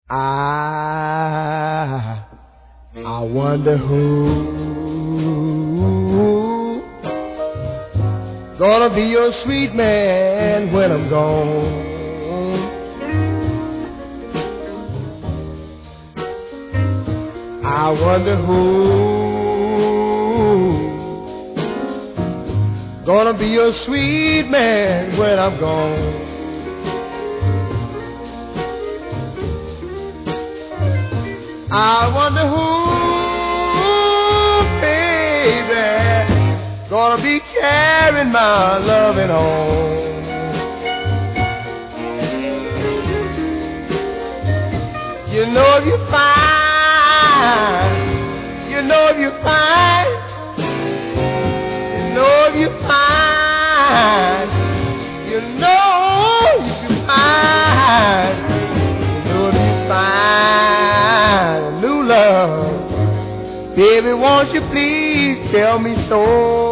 I wonder who gonna be your sweet man when I'm gone. I wonder who gonna be your sweet man when I'm gone. I wonder who, baby, gonna be carrying my loving on. You know if you find, you know if you find, you know if you find, you know if you find, you know if you find a new love, baby, won't you please tell me so?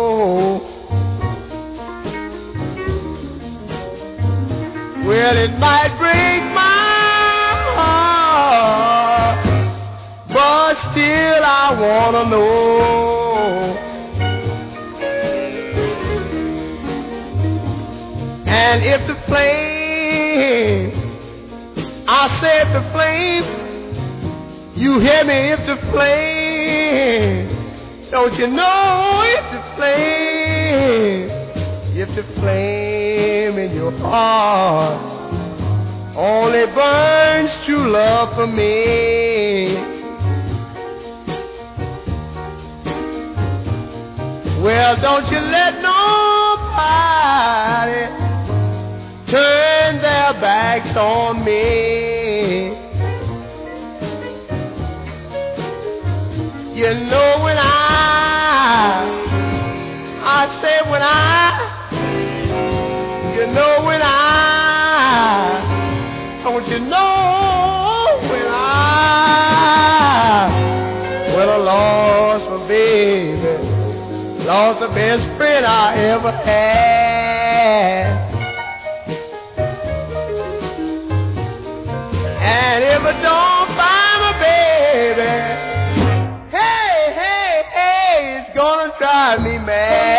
Well, it might break my heart, but still I wanna know. And if the flame, I said the flame, you hear me, if the flame, don't you know if the flame in your heart only burns true love for me. Well, don't you let nobody turn their backs on me. You know when I say when you know when don't you know when I lost my baby, lost the best friend I ever had. And if I don't find my baby, hey, it's gonna drive me mad.